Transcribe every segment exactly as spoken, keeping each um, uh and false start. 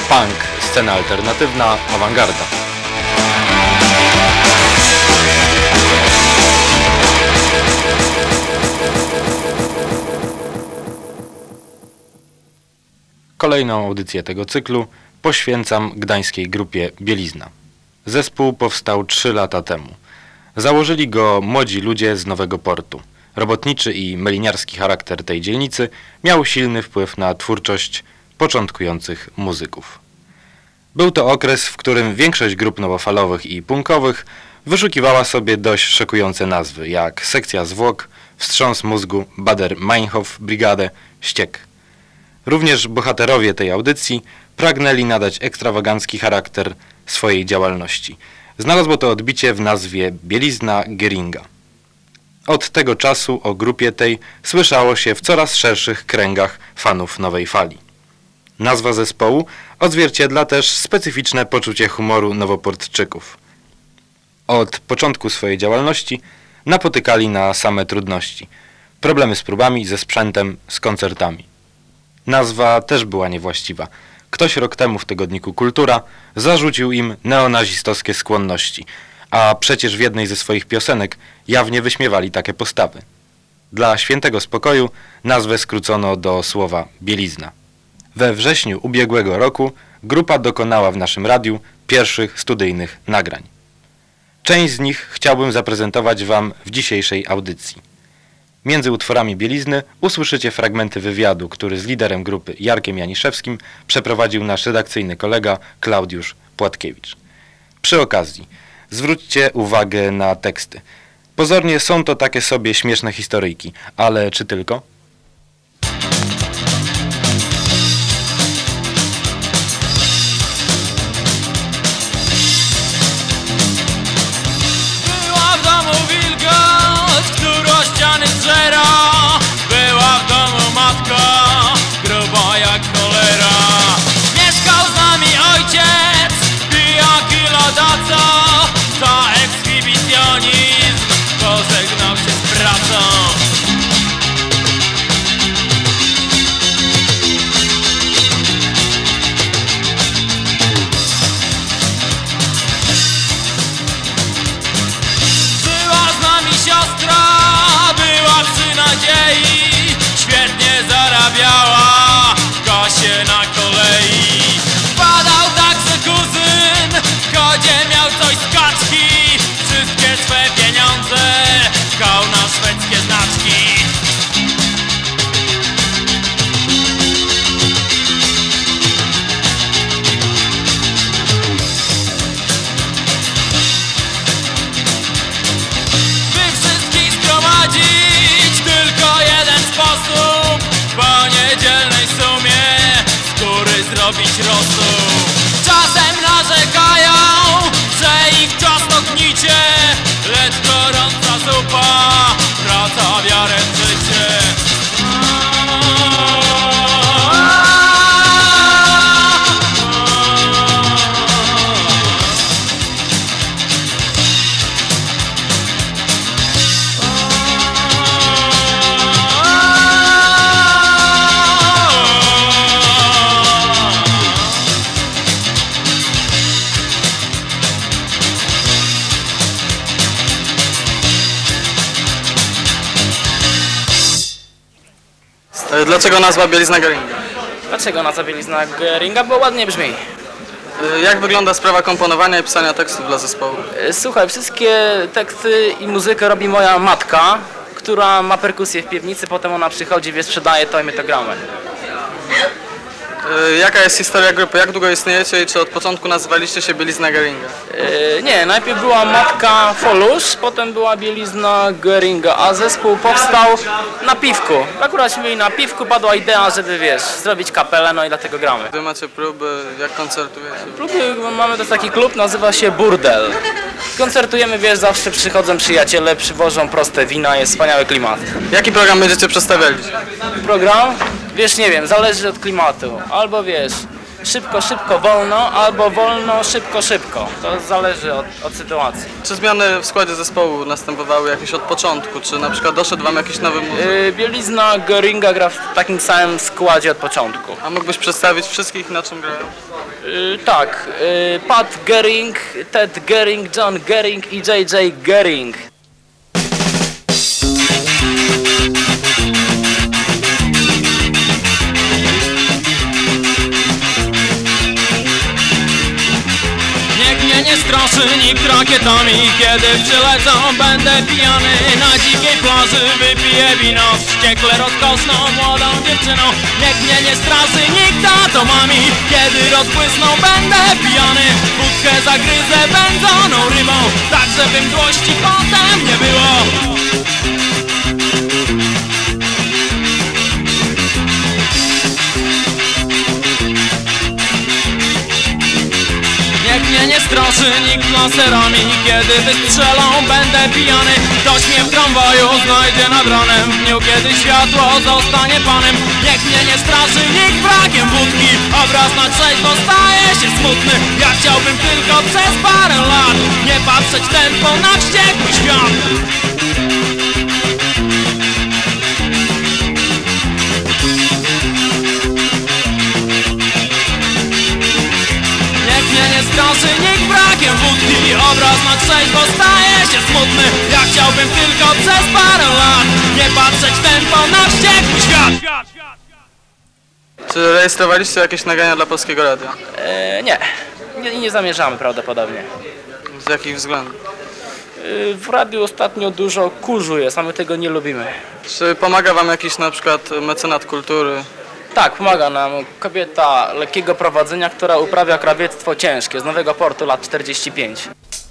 punk, scena alternatywna, awangarda. Kolejną audycję tego cyklu poświęcam gdańskiej grupie Bielizna. Zespół powstał trzy lata temu. Założyli go młodzi ludzie z Nowego Portu. Robotniczy i meliniarski charakter tej dzielnicy miał silny wpływ na twórczość początkujących muzyków. Był to okres, w którym większość grup nowofalowych i punkowych wyszukiwała sobie dość szokujące nazwy, jak Sekcja Zwłok, Wstrząs Mózgu, Bader Meinhof, Brigadę, Ściek. Również bohaterowie tej audycji pragnęli nadać ekstrawagancki charakter swojej działalności. Znalazło to odbicie w nazwie Bielizna Geringa. Od tego czasu o grupie tej słyszało się w coraz szerszych kręgach fanów nowej fali. Nazwa zespołu odzwierciedla też specyficzne poczucie humoru nowoportczyków. Od początku swojej działalności napotykali na same trudności. Problemy z próbami, ze sprzętem, z koncertami. Nazwa też była niewłaściwa. Ktoś rok temu w tygodniku Kultura zarzucił im neonazistowskie skłonności, a przecież w jednej ze swoich piosenek jawnie wyśmiewali takie postawy. Dla świętego spokoju nazwę skrócono do słowa Bielizna. We wrześniu ubiegłego roku grupa dokonała w naszym radiu pierwszych studyjnych nagrań. Część z nich chciałbym zaprezentować Wam w dzisiejszej audycji. Między utworami Bielizny usłyszycie fragmenty wywiadu, który z liderem grupy Jarkiem Janiszewskim przeprowadził nasz redakcyjny kolega Klaudiusz Płatkiewicz. Przy okazji zwróćcie uwagę na teksty. Pozornie są to takie sobie śmieszne historyjki, ale czy tylko? Była w domu matka, gruba jak cholera. Mieszkał z nami ojciec, pijak i ladaca. Za ekshibicjonizm pożegnał się z pracą. Była z nami siostra, była przy nadziei. Świetnie zarabiała w kasie na kolei. Wpadał także kuzyn, w kodzie miał coś z kaczki. Wszystkie swe pieniądze pchał na szwedzkie znaczki. By wszystkich zgromadzić, tylko jeden sposób. Po niedzielnej sumie skóry zrobić rosół. Czasem narzekają, że ich ciasto gnicie, lecz gorąca zupa wraca wiarę w życie. Dlaczego nazwa Bielizna Geringa? Dlaczego nazwa Bielizna Geringa? Bo ładnie brzmi. Jak wygląda sprawa komponowania i pisania tekstów dla zespołu? Słuchaj, wszystkie teksty i muzykę robi moja matka, która ma perkusję w piwnicy, potem ona przychodzi, wie, sprzedaje to i my to gramy. Jaka jest historia grupy? Jak długo istniejecie i czy od początku nazywaliście się Bielizna Geringa? Yy, nie, najpierw była matka Folusz, potem była Bielizna Geringa, a zespół powstał na piwku. Akurat byli na piwku, padła idea, żeby, wiesz, zrobić kapelę, no i dlatego gramy. Wy macie próby, jak koncertujecie? Próby, mamy też taki klub, nazywa się Burdel. Koncertujemy, wiesz, zawsze przychodzą przyjaciele, przywożą proste wina, jest wspaniały klimat. Jaki program będziecie przedstawiali? Program? Wiesz, nie wiem, zależy od klimatu. Albo wiesz, szybko, szybko, wolno, albo wolno, szybko, szybko. To zależy od, od sytuacji. Czy zmiany w składzie zespołu następowały jakieś od początku? Czy na przykład doszedł wam jakiś nowy muzyk? Yy, Bielizna Geringa gra w takim samym składzie od początku. A mógłbyś przedstawić wszystkich, na czym grają? Y, tak, y, Pat Gering, Ted Gering, John Gering i J J Gering. Niech mnie nie straszy nikt rakietami, kiedy przylecą będę pijany. Na dzikiej plaży wypiję wino z wściekle rozkoszną młodą dziewczyną. Niech mnie nie straszy nikt atomami, kiedy rozbłysną będę pijany. Wódkę zagryzę wędzoną rybą, tak żeby mdłości potem nie było. Niech mnie nie straszy nikt laserami, kiedy wystrzelą będę pijany. Ktoś mnie w tramwaju znajdzie nad ranem, w dniu kiedy światło zostanie panem. Niech mnie nie straszy nikt brakiem wódki, obraz na trzeźwo staje się smutny. Ja chciałbym tylko przez parę lat nie patrzeć tętno na wściekły świat. Niech mnie nie straszy nikt brakiem wódki, obraz na trzeźwo staje się smutny. Ja chciałbym tylko przez parę lat nie patrzeć tępo na wściekły świat. Czy rejestrowaliście jakieś nagrania dla Polskiego Radia? E, nie, nie, nie zamierzamy prawdopodobnie. Z jakich względów? E, w radiu ostatnio dużo kurzu jest, a my tego nie lubimy. Czy pomaga wam jakiś na przykład mecenat kultury? Tak, pomaga nam kobieta lekkiego prowadzenia, która uprawia krawiectwo ciężkie z Nowego Portu, lat czterdzieści pięć.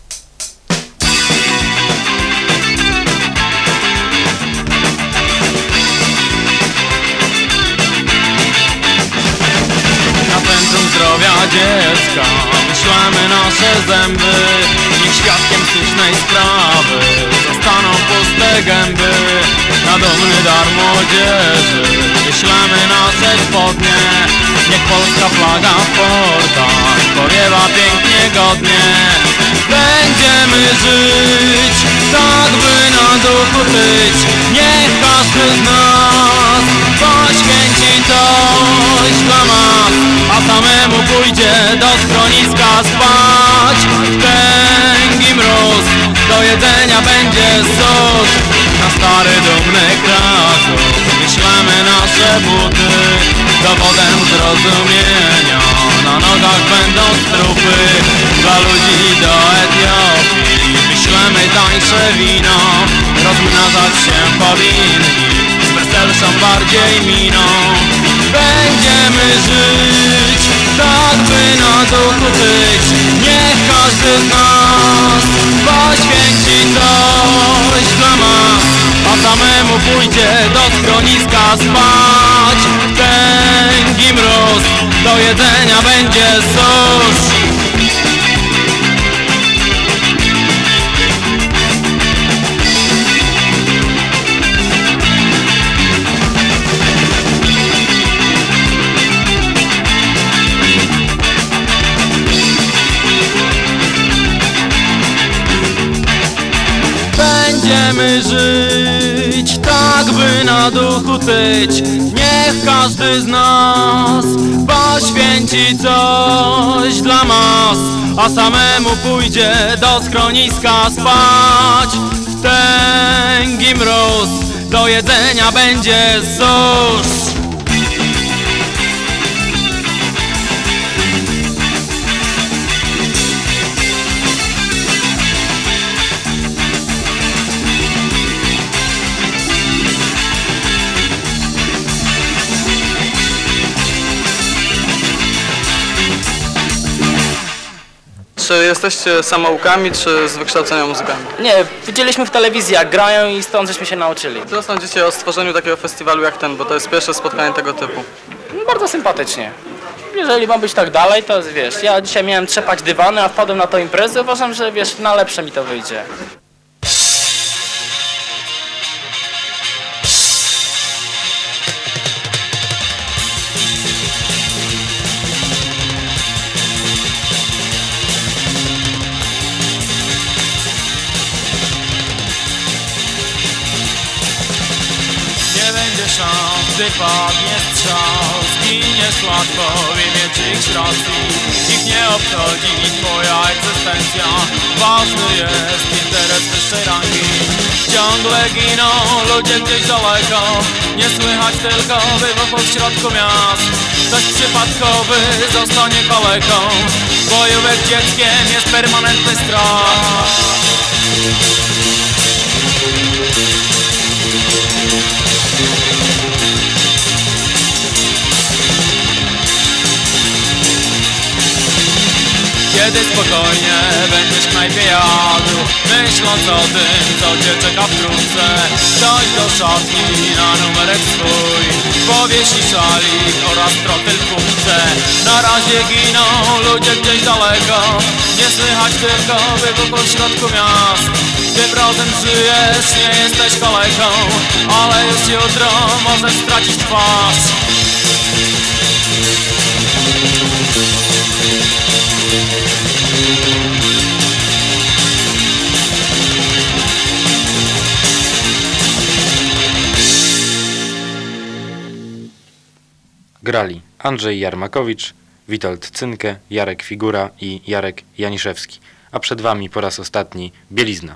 Na centrum zdrowia dziecka wyślemy nasze zęby. Niech świadkiem słusznej sprawy zostaną puste gęby. Na dumny dar młodzieży wyślemy nasze spodnie. Niech polska flaga w portach powiewa pięknie, godnie. Będziemy żyć, tak by na duchu tyć. Niech każdy z nas poświęci coś dla mas, a samemu pójdzie do schroniska spać. Wtęgi mróz, do jedzenia będzie sos. Na stary dumny Kraków wyślemy nasze buty. Dowodem zrozumienia na nogach będą strupy. Dla ludzi do Etiopii wyślemy tańsze wino. Rozmnażać się powinni z weselszą bardziej miną. Będziemy żyć, tak by na duchu być. Niech każdy z nas poświęci coś dla mas, a samemu pójdzie do schroniska spać. Wtęgi mróz, do jedzenia będzie sos. Będziemy żyć, tak by na duchu tyć. Niech każdy z nas poświęci coś dla mas, a samemu pójdzie do schroniska spać. Wtęgi mróz, do jedzenia będzie sos. Czy jesteście samoukami, czy z wykształcenia muzykami? Nie, widzieliśmy w telewizji jak grają i stąd żeśmy się nauczyli. Co sądzicie o stworzeniu takiego festiwalu jak ten, bo to jest pierwsze spotkanie tego typu? No, bardzo sympatycznie. Jeżeli ma być tak dalej, to wiesz, ja dzisiaj miałem trzepać dywany, a wpadłem na tą imprezę, uważam, że wiesz, na lepsze mi to wyjdzie. nie będzie szans, gdy padnie strzał. Zginiesz łatwo w imię czyichś racji. Ich nie obchodzi twoja egzystencja. Ważny jest interes wyższej rangi. Ciągle giną ludzie gdzieś daleko. Nie słychać tylko wybuchów w środku miast. Ktoś przypadkowy zostanie kaleką. Bojówek dzieckiem jest permanentny strach. Kiedy spokojnie będziesz w knajpie jadł, myśląc o tym, co cię czeka wkrótce, dojść do szatni na numerek swój, powiesi szalik oraz trotyl w kubce. Na razie giną ludzie gdzieś daleko, nie słychać tylko wybuchu w środku miast. Tym razem żyjesz, nie jesteś kaleką, ale już jutro możesz stracić twarz. Grali Andrzej Jarmakowicz, Witold Cynkę, Jarek Figura i Jarek Janiszewski. A przed wami po raz ostatni Bielizna.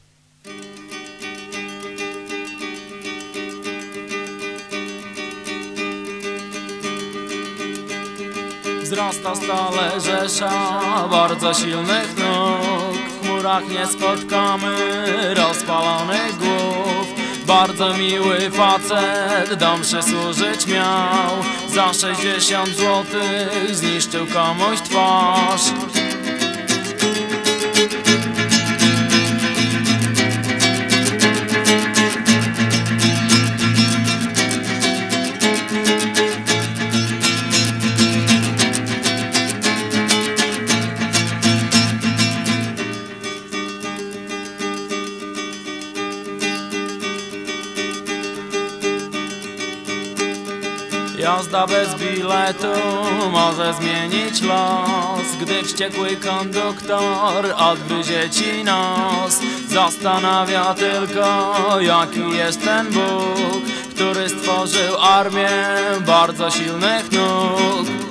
Wzrasta stale rzesza bardzo silnych nóg. W chmurach nie spotkamy rozpalonych głów. Bardzo miły facet do mszy służyć miał. Za sześćdziesiąt złotych zniszczył komuś twarz. Jazda bez biletu może zmienić los, gdy wściekły konduktor odgryzie ci nos. Zastanawia tylko, jaki jest ten Bóg, który stworzył armię bardzo silnych nóg.